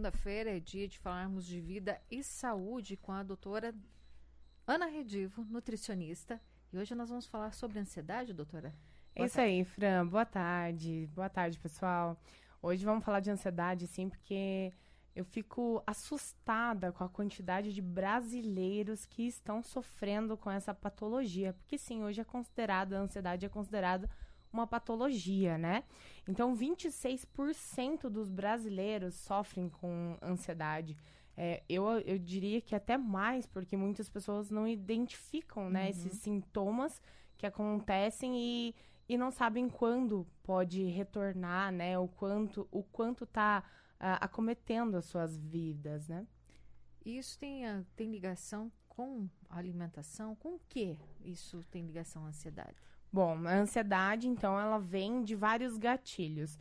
segunda-feira é dia de falarmos de vida e saúde com a doutora Ana Redivo, nutricionista. E hoje nós vamos falar sobre ansiedade, doutora? É isso aí, Fran. Boa tarde. Boa tarde, pessoal. Hoje vamos falar de ansiedade, sim, porque eu fico assustada com a quantidade de brasileiros que estão sofrendo com essa patologia. Porque, sim, hoje a ansiedade é considerada uma patologia, né? Então, 26% dos brasileiros sofrem com ansiedade. Eu diria que até mais, porque muitas pessoas não identificam, né, esses sintomas que acontecem e não sabem quando pode retornar, né? O quanto está acometendo as suas vidas, né? Isso tem ligação com a alimentação? Com o que isso tem ligação à ansiedade? Bom, a ansiedade, então, ela vem de vários gatilhos.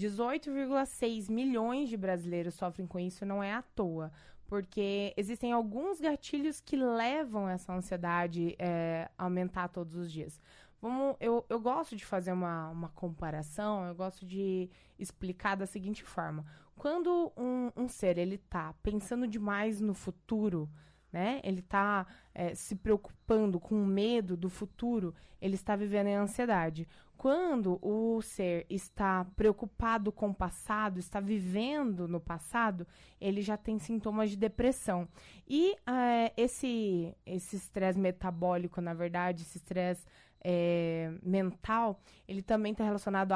18,6 milhões de brasileiros sofrem com isso, não é à toa, porque existem alguns gatilhos que levam essa ansiedade a aumentar todos os dias. Eu gosto de fazer uma comparação, eu gosto de explicar da seguinte forma. Quando um ser, ele tá pensando demais no futuro, né? Ele está se preocupando com medo do futuro, ele está vivendo em ansiedade. Quando o ser está preocupado com o passado, está vivendo no passado, ele já tem sintomas de depressão. E esse estresse metabólico, na verdade, esse estresse mental, ele também está relacionado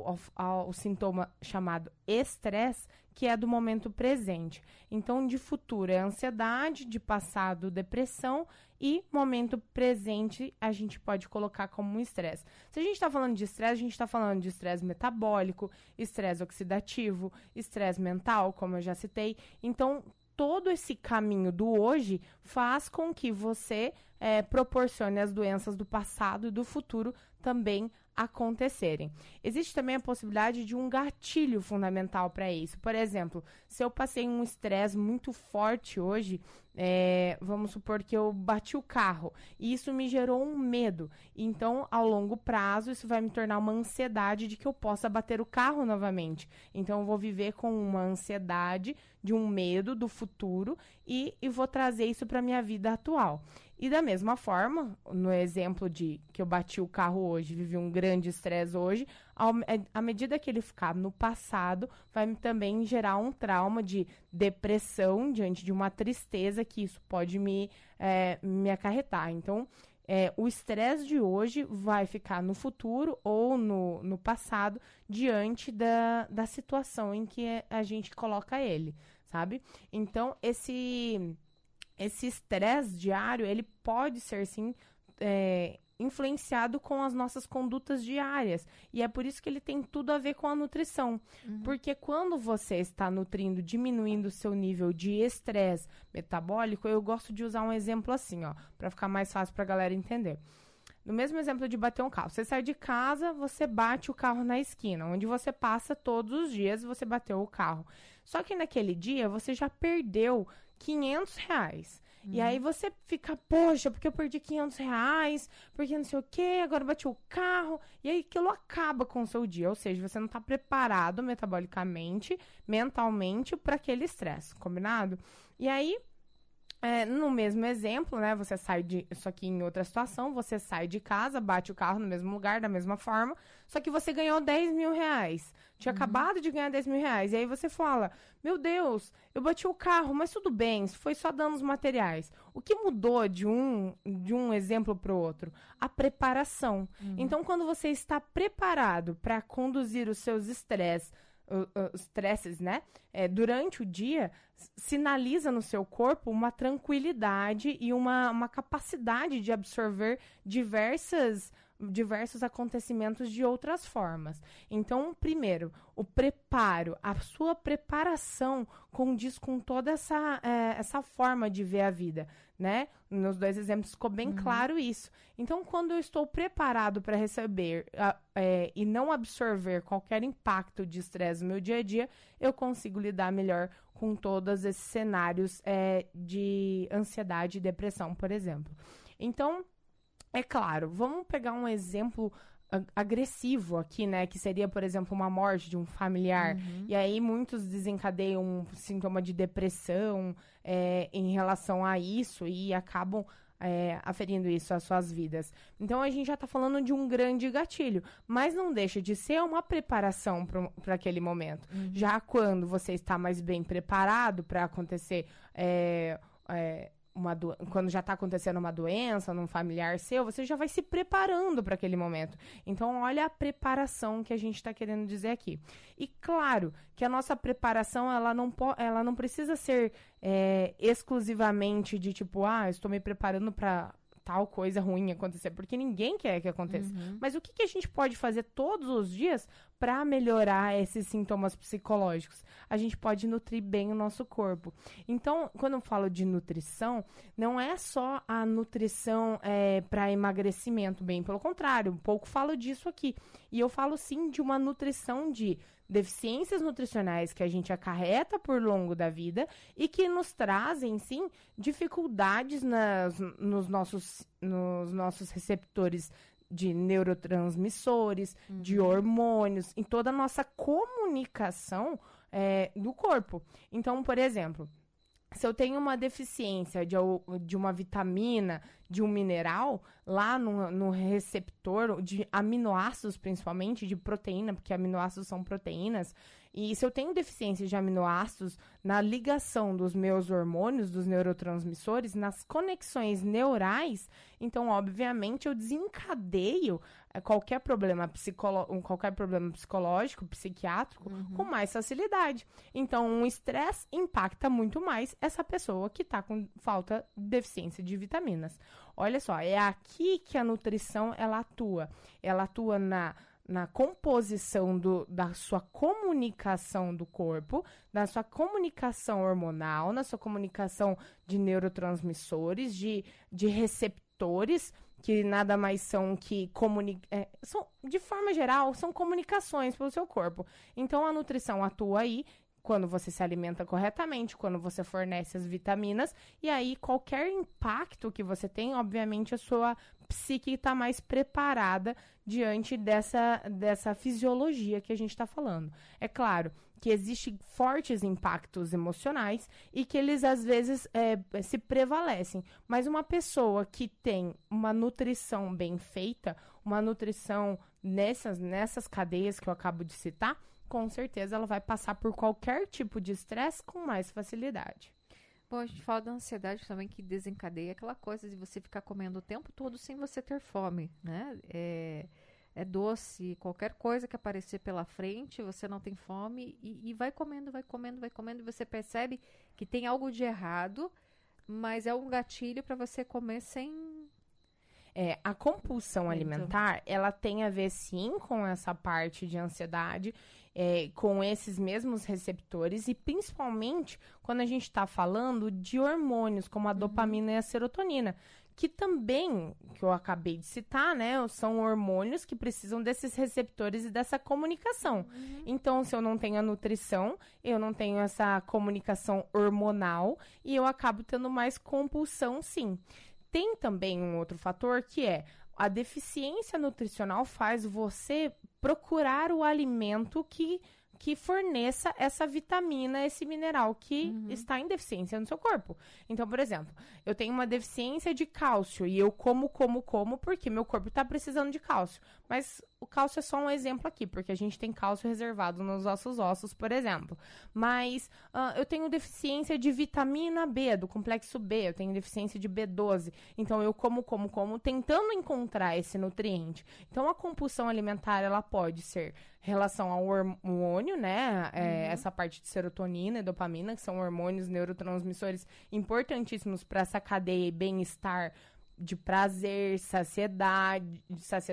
ao sintoma chamado estresse, que é do momento presente. Então, de futuro é ansiedade, de passado, depressão, e momento presente a gente pode colocar como um estresse. Se a gente está falando de estresse, a gente está falando de estresse metabólico, estresse oxidativo, estresse mental, como eu já citei. Então, todo esse caminho do hoje faz com que você proporcione as doenças do passado e do futuro também acontecerem. Existe também a possibilidade de um gatilho fundamental para isso. Por exemplo, se eu passei um estresse muito forte hoje, vamos supor que eu bati o carro e isso me gerou um medo. Então, ao longo prazo, isso vai me tornar uma ansiedade de que eu possa bater o carro novamente. Então, eu vou viver com uma ansiedade de um medo do futuro e vou trazer isso para a minha vida atual. E da mesma forma, no exemplo de que eu bati o carro hoje, vivi um grande estresse hoje, à medida que ele ficar no passado, vai também gerar um trauma de depressão diante de uma tristeza que isso pode me acarretar. Então, o estresse de hoje vai ficar no futuro ou no passado diante da situação em que a gente coloca ele, sabe? Então, esse estresse diário, ele pode ser, sim, influenciado com as nossas condutas diárias. E é por isso que ele tem tudo a ver com a nutrição. Porque quando você está nutrindo, diminuindo o seu nível de estresse metabólico, eu gosto de usar um exemplo assim, ó, para ficar mais fácil para a galera entender. No mesmo exemplo de bater um carro. Você sai de casa, você bate o carro na esquina, onde você passa todos os dias, você bateu o carro. Só que naquele dia, você já perdeu R$500. E aí você fica, poxa, porque eu perdi R$500, porque não sei o quê, agora bati o carro. E aí aquilo acaba com o seu dia. Ou seja, você não está preparado metabolicamente, mentalmente, para aquele estresse, combinado? E aí, no mesmo exemplo, né, você sai só que em outra situação, você sai de casa, bate o carro no mesmo lugar, da mesma forma, só que você ganhou R$10.000. Tinha acabado de ganhar R$10.000. E aí você fala, meu Deus, eu bati o carro, mas tudo bem, foi só danos materiais. O que mudou de um exemplo para o outro? A preparação. Então, quando você está preparado para conduzir os seus estresses, né? Durante o dia, sinaliza no seu corpo uma tranquilidade e uma capacidade de absorver diversos acontecimentos de outras formas. Então, primeiro, o preparo, a sua preparação condiz com toda essa forma de ver a vida, né? Nos dois exemplos ficou bem claro isso. Então, quando eu estou preparado para receber e não absorver qualquer impacto de estresse no meu dia a dia, eu consigo lidar melhor com todos esses cenários de ansiedade e depressão, por exemplo. Então, é claro, vamos pegar um exemplo agressivo aqui, né? Que seria, por exemplo, uma morte de um familiar. E aí muitos desencadeiam um sintoma de depressão em relação a isso e acabam aferindo isso às suas vidas. Então, a gente já está falando de um grande gatilho, mas não deixa de ser uma preparação para aquele momento. Já quando você está mais bem preparado para acontecer quando já está acontecendo uma doença num familiar seu, você já vai se preparando para aquele momento. Então, olha a preparação que a gente está querendo dizer aqui. E claro que a nossa preparação, ela não precisa ser exclusivamente de tipo, estou me preparando para tal coisa ruim acontecer, porque ninguém quer que aconteça. Mas o que a gente pode fazer todos os dias para melhorar esses sintomas psicológicos? A gente pode nutrir bem o nosso corpo. Então, quando eu falo de nutrição, não é só a nutrição para emagrecimento, bem pelo contrário, um pouco falo disso aqui. E eu falo sim de uma nutrição de deficiências nutricionais que a gente acarreta por longo da vida e que nos trazem, sim, dificuldades nos nossos receptores de neurotransmissores, de hormônios, em toda a nossa comunicação do corpo. Então, por exemplo, se eu tenho uma deficiência de uma vitamina, de um mineral, lá no receptor, de aminoácidos principalmente, de proteína, porque aminoácidos são proteínas, e se eu tenho deficiência de aminoácidos na ligação dos meus hormônios, dos neurotransmissores, nas conexões neurais, então, obviamente, eu desencadeio qualquer problema psicológico, psiquiátrico, com mais facilidade. Então, um estresse impacta muito mais essa pessoa que está com deficiência de vitaminas. Olha só, é aqui que a nutrição, ela atua. Ela atua na composição da sua comunicação do corpo, na sua comunicação hormonal, na sua comunicação de neurotransmissores, de receptores, que nada mais são que de forma geral, são comunicações pelo seu corpo. Então, a nutrição atua aí quando você se alimenta corretamente, quando você fornece as vitaminas, e aí qualquer impacto que você tem, obviamente a sua psique está mais preparada diante dessa fisiologia que a gente está falando. É claro que existem fortes impactos emocionais e que eles, às vezes, se prevalecem. Mas uma pessoa que tem uma nutrição bem feita, uma nutrição nessas cadeias que eu acabo de citar, com certeza ela vai passar por qualquer tipo de estresse com mais facilidade. Bom, a gente fala da ansiedade também, que desencadeia aquela coisa de você ficar comendo o tempo todo sem você ter fome, né? É doce, qualquer coisa que aparecer pela frente, você não tem fome e vai comendo, e você percebe que tem algo de errado, mas é um gatilho para você comer sem... A compulsão alimentar, ela tem a ver, sim, com essa parte de ansiedade, com esses mesmos receptores e principalmente quando a gente está falando de hormônios, como a dopamina e a serotonina, que também, que eu acabei de citar, né, são hormônios que precisam desses receptores e dessa comunicação. Então, se eu não tenho a nutrição, eu não tenho essa comunicação hormonal e eu acabo tendo mais compulsão, sim. Tem também um outro fator que é a deficiência nutricional faz você procurar o alimento que forneça essa vitamina, esse mineral que está em deficiência no seu corpo. Então, por exemplo, eu tenho uma deficiência de cálcio e eu como porque meu corpo está precisando de cálcio. Mas o cálcio é só um exemplo aqui, porque a gente tem cálcio reservado nos nossos ossos, por exemplo. Mas eu tenho deficiência de vitamina B, do complexo B, eu tenho deficiência de B12. Então, eu como, tentando encontrar esse nutriente. Então, a compulsão alimentar, ela pode ser relação ao hormônio, né? Essa parte de serotonina e dopamina, que são hormônios neurotransmissores importantíssimos para essa cadeia e bem-estar de prazer, saciedade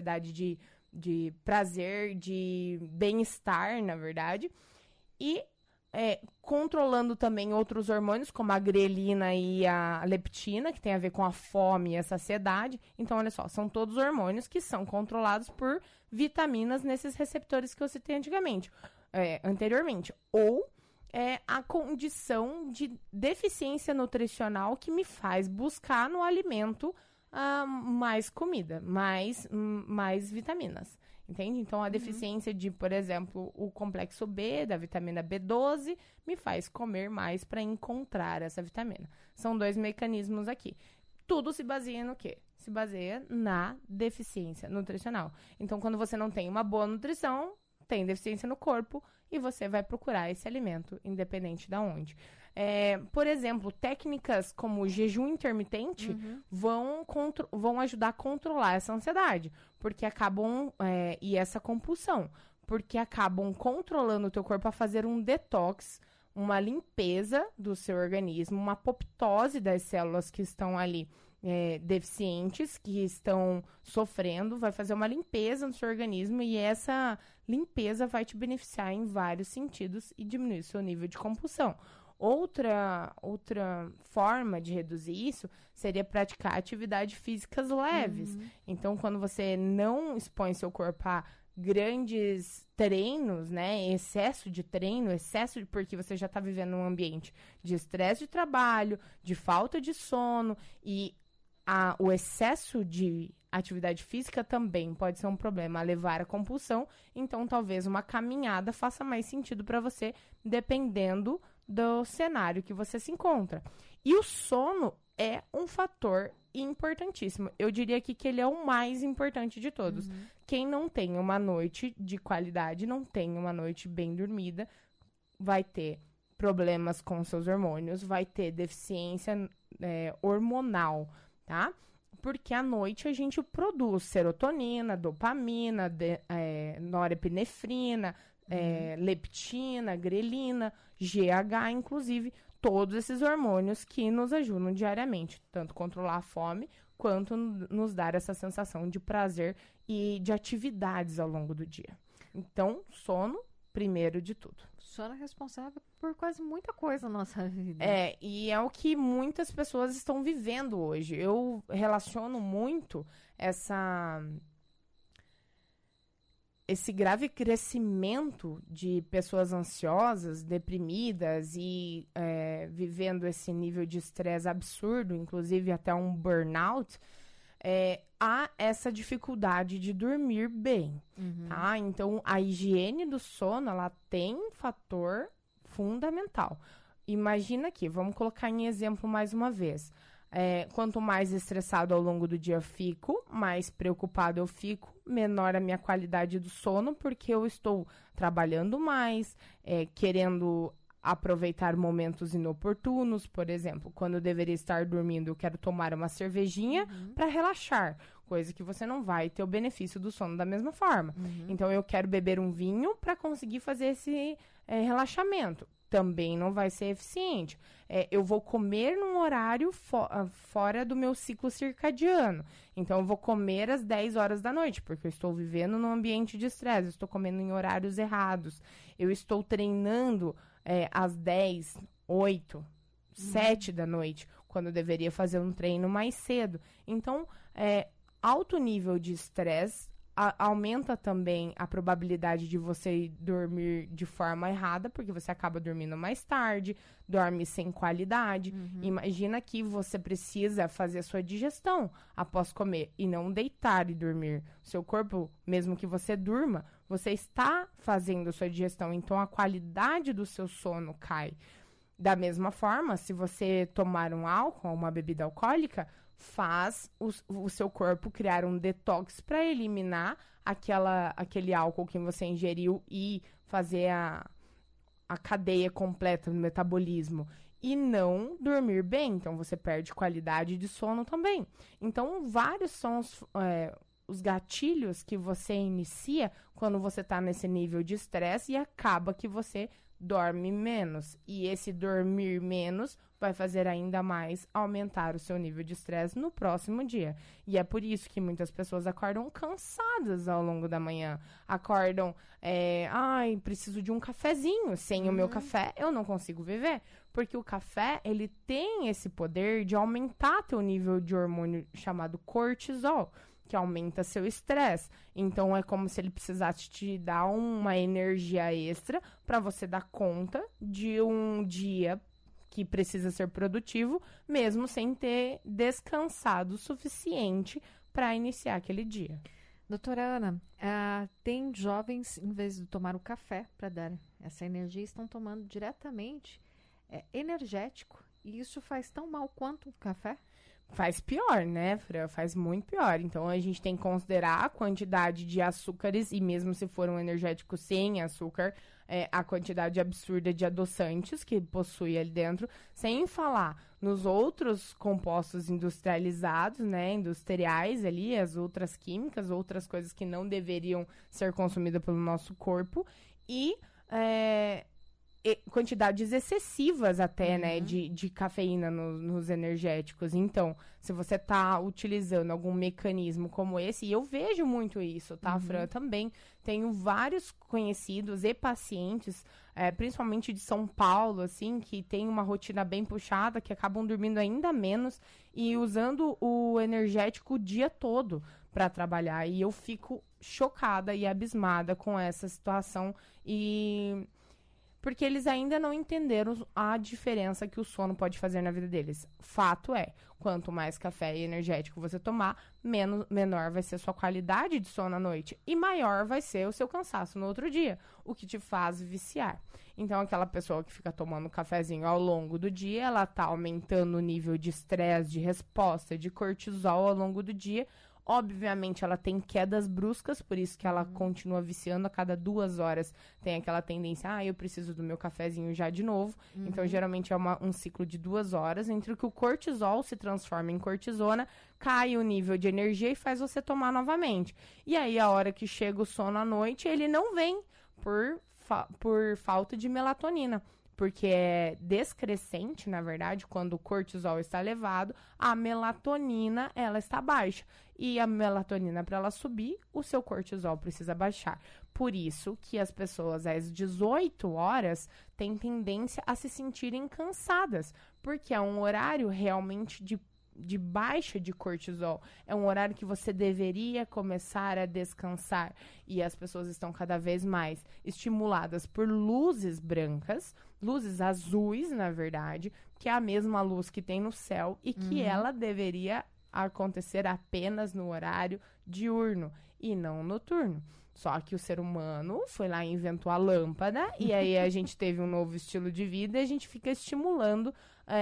de prazer, de bem-estar, na verdade. E controlando também outros hormônios, como a grelina e a leptina, que tem a ver com a fome e a saciedade. Então, olha só, são todos hormônios que são controlados por vitaminas nesses receptores que eu citei anteriormente. Ou a condição de deficiência nutricional que me faz buscar no alimento mais comida, mais vitaminas. entende? Então, a deficiência de, por exemplo, o complexo B, da vitamina B12, me faz comer mais para encontrar essa vitamina. São 2 mecanismos aqui. Tudo se baseia no quê? Se baseia na deficiência nutricional. Então, quando você não tem uma boa nutrição, tem deficiência no corpo e você vai procurar esse alimento, independente de onde. Por exemplo, técnicas como o jejum intermitente vão ajudar a controlar essa ansiedade, porque acabam, e essa compulsão, porque acabam controlando o teu corpo a fazer um detox, uma limpeza do seu organismo, uma apoptose das células que estão ali deficientes, que estão sofrendo, vai fazer uma limpeza no seu organismo e essa limpeza vai te beneficiar em vários sentidos e diminuir o seu nível de compulsão. Outra forma de reduzir isso seria praticar atividades físicas leves. Então, quando você não expõe seu corpo a grandes treinos, né? Excesso de treino, porque você já está vivendo um ambiente de estresse de trabalho, de falta de sono e o excesso de atividade física também pode ser um problema a levar à compulsão. Então, talvez uma caminhada faça mais sentido para você, dependendo do cenário que você se encontra. E o sono é um fator importantíssimo. Eu diria aqui que ele é o mais importante de todos. Quem não tem uma noite de qualidade, não tem uma noite bem dormida, vai ter problemas com seus hormônios, vai ter deficiência hormonal, tá? Porque à noite a gente produz serotonina, dopamina, norepinefrina, leptina, grelina, GH, inclusive, todos esses hormônios que nos ajudam diariamente, tanto controlar a fome, quanto nos dar essa sensação de prazer e de atividades ao longo do dia. Então, sono, primeiro de tudo. Sono é responsável por quase muita coisa na nossa vida. E é o que muitas pessoas estão vivendo hoje. Eu relaciono muito esse grave crescimento de pessoas ansiosas, deprimidas e vivendo esse nível de estresse absurdo, inclusive até um burnout, há essa dificuldade de dormir bem, tá? Então, a higiene do sono, ela tem um fator fundamental. Imagina aqui, vamos colocar em exemplo mais uma vez. Quanto mais estressado ao longo do dia eu fico, mais preocupado eu fico, menor a minha qualidade do sono, porque eu estou trabalhando mais, querendo aproveitar momentos inoportunos, por exemplo, quando eu deveria estar dormindo, eu quero tomar uma cervejinha para relaxar, coisa que você não vai ter o benefício do sono da mesma forma. Então, eu quero beber um vinho para conseguir fazer esse relaxamento. Também não vai ser eficiente. Eu vou comer num horário fora do meu ciclo circadiano. Então, eu vou comer às 10 horas da noite, porque eu estou vivendo num ambiente de estresse, eu estou comendo em horários errados. Eu estou treinando às 10, 8, 7 da noite, quando eu deveria fazer um treino mais cedo. Então, alto nível de estresse aumenta também a probabilidade de você dormir de forma errada, porque você acaba dormindo mais tarde, dorme sem qualidade. Imagina que você precisa fazer a sua digestão após comer e não deitar e dormir. Seu corpo, mesmo que você durma, você está fazendo a sua digestão, então a qualidade do seu sono cai. Da mesma forma, se você tomar um álcool, uma bebida alcoólica, faz o seu corpo criar um detox para eliminar aquele álcool que você ingeriu e fazer a cadeia completa do metabolismo e não dormir bem. Então, você perde qualidade de sono também. Então, vários são os gatilhos que você inicia quando você está nesse nível de estresse e acaba que você dorme menos. E esse dormir menos vai fazer ainda mais aumentar o seu nível de estresse no próximo dia. E é por isso que muitas pessoas acordam cansadas ao longo da manhã. Acordam, preciso de um cafezinho. Sem o meu café, eu não consigo viver. Porque o café, ele tem esse poder de aumentar teu nível de hormônio chamado cortisol, que aumenta seu estresse. Então, é como se ele precisasse te dar uma energia extra para você dar conta de um dia que precisa ser produtivo, mesmo sem ter descansado o suficiente para iniciar aquele dia. Doutora Ana, tem jovens, em vez de tomar o café para dar essa energia, estão tomando diretamente energético. E isso faz tão mal quanto o café? Faz pior, né, Fran? Faz muito pior. Então, a gente tem que considerar a quantidade de açúcares, e mesmo se for um energético sem açúcar, a quantidade absurda de adoçantes que possui ali dentro, sem falar nos outros compostos industrializados, né, industriais ali, as outras químicas, outras coisas que não deveriam ser consumidas pelo nosso corpo, e quantidades excessivas até, né, de cafeína nos energéticos. Então, se você tá utilizando algum mecanismo como esse, e eu vejo muito isso, tá, Fran? Também tenho vários conhecidos e pacientes, principalmente de São Paulo, assim, que tem uma rotina bem puxada, que acabam dormindo ainda menos e usando o energético o dia todo para trabalhar. E eu fico chocada e abismada com essa situação, porque eles ainda não entenderam a diferença que o sono pode fazer na vida deles. Fato é, quanto mais café e energético você tomar, menor vai ser a sua qualidade de sono à noite e maior vai ser o seu cansaço no outro dia, o que te faz viciar. Então, aquela pessoa que fica tomando cafezinho ao longo do dia, ela tá aumentando o nível de estresse, de resposta, de cortisol ao longo do dia. Obviamente, ela tem quedas bruscas, por isso que ela continua viciando a cada 2 horas. Tem aquela tendência, eu preciso do meu cafezinho já de novo. Então, geralmente, é um ciclo de 2 horas, entre que o cortisol se transforma em cortisona, cai o nível de energia e faz você tomar novamente. E aí, a hora que chega o sono à noite, ele não vem por falta de melatonina. Porque é descrescente, na verdade, quando o cortisol está elevado, a melatonina, ela está baixa. E a melatonina, para ela subir, o seu cortisol precisa baixar. Por isso que as pessoas, às 18 horas, têm tendência a se sentirem cansadas. Porque é um horário realmente de baixa de cortisol. É um horário que você deveria começar a descansar. E as pessoas estão cada vez mais estimuladas por luzes brancas, luzes azuis, na verdade, que é a mesma luz que tem no céu e que ela deveria acontecer apenas no horário diurno e não noturno. Só que o ser humano foi lá e inventou a lâmpada e aí a gente teve um novo estilo de vida e a gente fica estimulando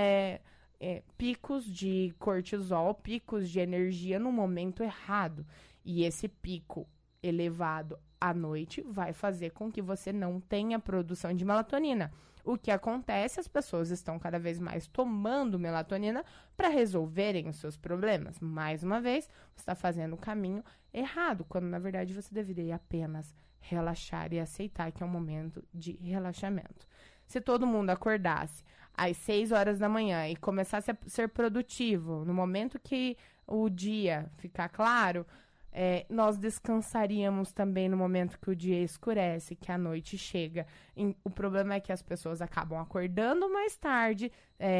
picos de cortisol, picos de energia no momento errado. E esse pico elevado à noite vai fazer com que você não tenha produção de melatonina. O que acontece, as pessoas estão cada vez mais tomando melatonina para resolverem os seus problemas. Mais uma vez, você está fazendo o caminho errado, quando na verdade você deveria apenas relaxar e aceitar que é um momento de relaxamento. Se todo mundo acordasse às 6 horas da manhã e começasse a ser produtivo, no momento que o dia ficar claro, nós descansaríamos também no momento que o dia escurece, que a noite chega. O problema é que as pessoas acabam acordando mais tarde,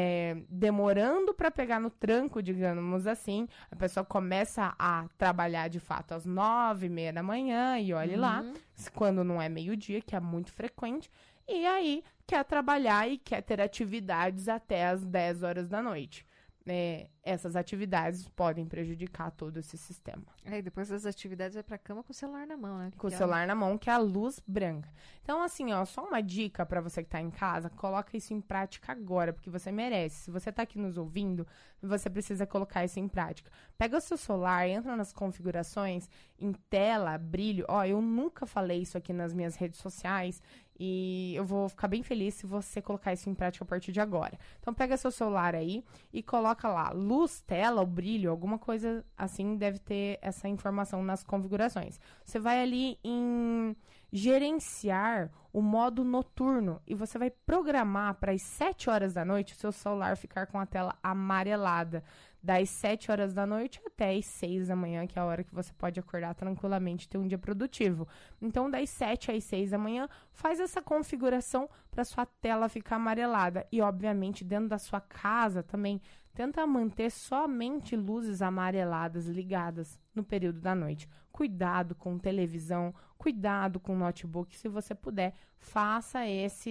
demorando para pegar no tranco, digamos assim. A pessoa começa a trabalhar de fato às 9h30 da manhã, e olhe lá, quando não é meio-dia, que é muito frequente, e aí quer trabalhar e quer ter atividades até às 10 horas da noite. Essas atividades podem prejudicar todo esse sistema. E depois das atividades vai pra cama com o celular na mão, né? Com o celular na mão, que é a luz branca. Então, assim, só uma dica pra você que tá em casa, coloca isso em prática agora, porque você merece. Se você tá aqui nos ouvindo, você precisa colocar isso em prática. Pega o seu celular, entra nas configurações, em tela, brilho. Eu nunca falei isso aqui nas minhas redes sociais, e eu vou ficar bem feliz se você colocar isso em prática a partir de agora. Então, pega seu celular aí e coloca lá, luz, tela, o brilho, alguma coisa assim, deve ter essa informação nas configurações. Você vai ali em gerenciar o modo noturno e você vai programar para as 7 horas da noite o seu celular ficar com a tela amarelada. Das 7 horas da noite até as 6 da manhã, que é a hora que você pode acordar tranquilamente e ter um dia produtivo. Então, das 7 às 6 da manhã, faz essa configuração para sua tela ficar amarelada. E, obviamente, dentro da sua casa também, tenta manter somente luzes amareladas ligadas no período da noite. Cuidado com televisão, cuidado com notebook. Se você puder, faça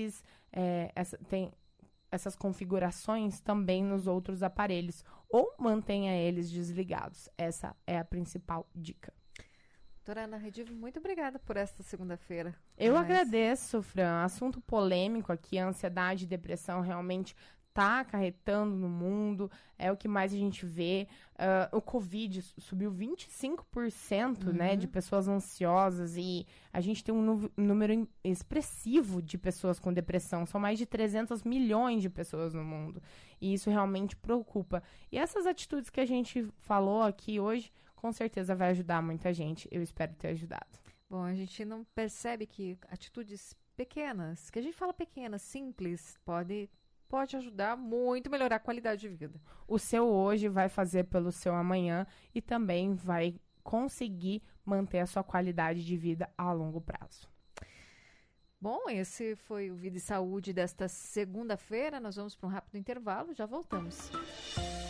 essas configurações também nos outros aparelhos ou mantenha eles desligados. Essa é a principal dica. Doutora Ana Redivo, muito obrigada por esta segunda-feira. Eu agradeço, Fran. Assunto polêmico aqui, a ansiedade e depressão realmente está acarretando no mundo, é o que mais a gente vê. O Covid subiu 25%, né, de pessoas ansiosas e a gente tem um número expressivo de pessoas com depressão. São mais de 300 milhões de pessoas no mundo e isso realmente preocupa. E essas atitudes que a gente falou aqui hoje, com certeza vai ajudar muita gente. Eu espero ter ajudado. Bom, a gente não percebe que atitudes pequenas, que a gente fala pequenas, simples, pode ajudar muito a melhorar a qualidade de vida. O seu hoje vai fazer pelo seu amanhã e também vai conseguir manter a sua qualidade de vida a longo prazo. Bom, esse foi o Vida e Saúde desta segunda-feira. Nós vamos para um rápido intervalo, já voltamos.